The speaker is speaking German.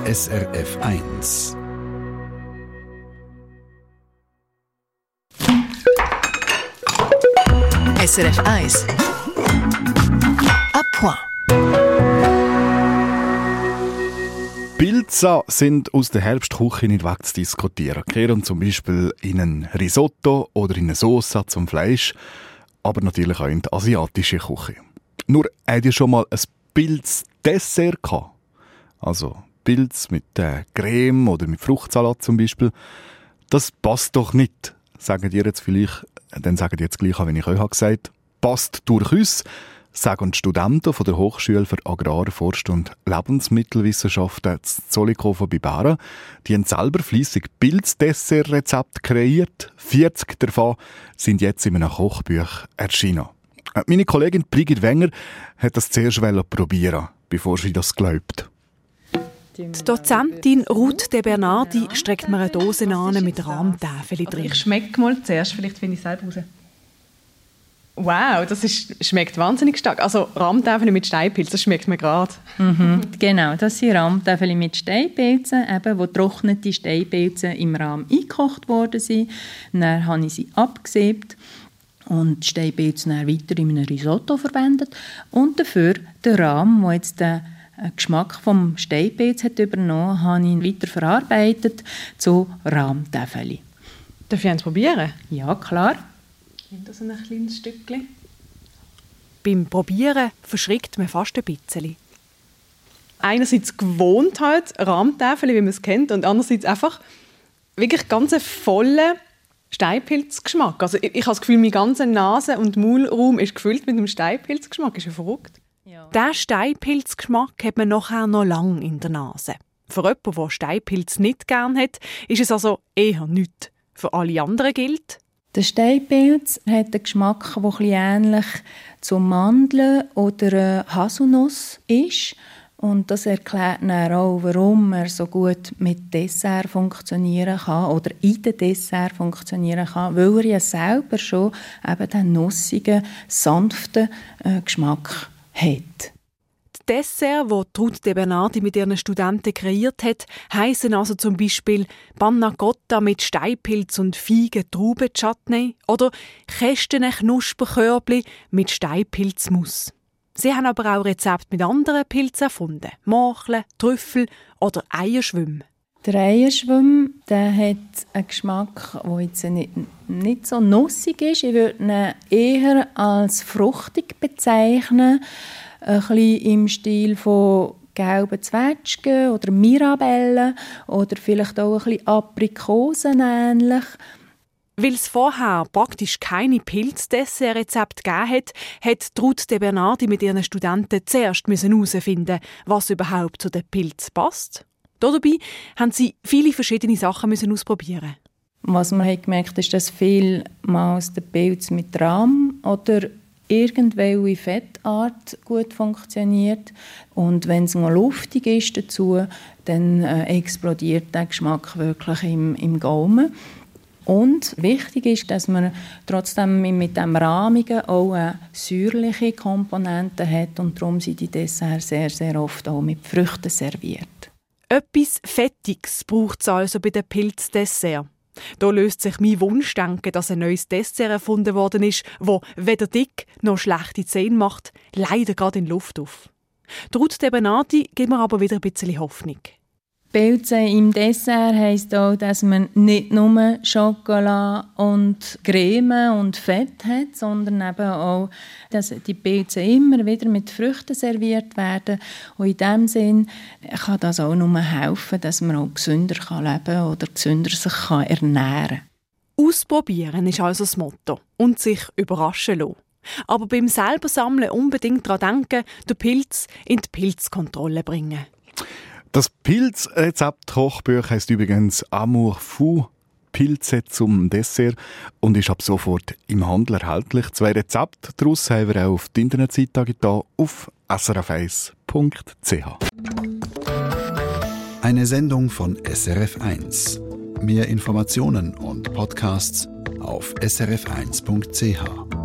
SRF 1. SRF 1. À point. Pilze sind aus der Herbstküche nicht wegzudiskutieren. Kehren zum Beispiel in ein Risotto oder in eine Sauce zum Fleisch, aber natürlich auch in die asiatische Küche. Nur, habt ihr schon mal ein Pilzdessert gehabt? Also Pilz mit Creme oder mit Fruchtsalat zum Beispiel. Das passt doch nicht, sagen ihr jetzt vielleicht. Dann sagen die jetzt gleich auch, wenn ich euch gesagt habe. Passt durchaus, sagen die Studenten von der Hochschule für Agrar-, Forst- und Lebensmittelwissenschaften in Zollikofen bei Bären. Die haben selber fleissig Pilzdessert-Rezepte kreiert. 40 davon sind jetzt in einem Kochbuch erschienen. Meine Kollegin Brigitte Wenger hat das zuerst probieren, bevor sie das glaubt. Die Dozentin Ruth de Bernardi streckt mir eine Dose an mit Rahmtäfeln drin. Ich schmecke mal zuerst, vielleicht finde ich es selber raus. Wow, das schmeckt wahnsinnig stark. Also Rahmtäfeln mit Steinpilz, das schmeckt mir gerade. Genau, das sind Rahmtäfeln mit Steinpilzen, wo getrocknete Steinpilze im Rahm eingekocht worden sind. Dann habe ich sie abgesäbt und die Steinpilze dann weiter in einem Risotto verwendet. Und dafür den Rahm, der jetzt den Geschmack vom Steinpilz hat übernommen, habe ich ihn weiter verarbeitet zu Rahmtäfeln. Darf ich eins probieren? Ja, klar. Ich nehme da so ein kleines Stückchen. Beim Probieren verschrickt man fast ein bisschen. Einerseits gewohnt halt Rahmtäfeln, wie man es kennt, und andererseits einfach wirklich ganz einen vollen Steinpilzgeschmack. Also ich habe das Gefühl, meine ganze Nase- und Maulraum ist gefüllt mit dem Steinpilzgeschmack. Ist ja verrückt. Ja. Diesen Steinpilzgeschmack hat man nachher noch lange in der Nase. Für jemanden, der Steinpilz nicht gern hat, ist es also eher nichts. Für alle anderen gilt: Der Steinpilz hat einen Geschmack, der etwas ähnlich zu Mandeln oder Haselnuss ist. Und das erklärt dann auch, warum er so gut mit Dessert funktionieren kann oder in den Dessert funktionieren kann, weil er ja selber schon eben den nussigen, sanften Geschmack hat. Die Desserts, die Ruth de Bernardi mit ihren Studenten kreiert hat, heissen also zum Beispiel Panna Cotta mit Steinpilz und Feigen-Trauben-Chutney oder Kästene-Knusperkörbli mit Steinpilzmus. Sie haben aber auch Rezepte mit anderen Pilzen erfunden. Morcheln, Trüffel oder Eierschwümme. Der Eierschwamm, der hat einen Geschmack, der jetzt nicht so nussig ist. Ich würde ihn eher als fruchtig bezeichnen. Ein bisschen im Stil von gelben Zwetschgen oder Mirabellen oder vielleicht auch ein bisschen Aprikosen ähnlich. Weil es vorher praktisch keine Pilzdessert-Rezepte gegeben hat, hat Ruth de Bernardi mit ihren Studenten zuerst herausfinden, was überhaupt zu den Pilzen passt. Dabei haben sie viele verschiedene Sachen ausprobieren. Was man gemerkt hat, ist, dass vielmals der Pilz mit Rahm oder irgendwelche Fettart gut funktioniert. Und wenn es noch luftig ist dazu, dann explodiert der Geschmack wirklich im Gaumen. Und wichtig ist, dass man trotzdem mit dem Rahmigen auch eine säuerliche Komponente hat. Und darum sind die Desserts sehr, sehr oft auch mit Früchten serviert. Etwas Fettiges braucht es also bei den Pilzdesserts. Da löst sich mein Wunschdenken, dass ein neues Dessert erfunden worden ist, das weder dick noch schlechte Zähne macht, leider gerade in Luft auf. Ruth de Bernardi gibt mir aber wieder ein bisschen Hoffnung. Pilze im Dessert heisst auch, dass man nicht nur Schokolade und Creme und Fett hat, sondern eben auch, dass die Pilze immer wieder mit Früchten serviert werden. Und in diesem Sinn kann das auch nur helfen, dass man auch gesünder leben kann oder gesünder sich ernähren kann. Ausprobieren ist also das Motto und sich überraschen lassen. Aber beim selber Sammeln unbedingt daran denken, den Pilz in die Pilzkontrolle bringen. Das Pilzrezept-Kochbuch heisst übrigens «Amour fou», Pilze zum Dessert, und ist ab sofort im Handel erhältlich. 2 Rezepte daraus haben wir auch auf die Internetseite getan, auf srf1.ch. Eine Sendung von SRF 1. Mehr Informationen und Podcasts auf srf1.ch.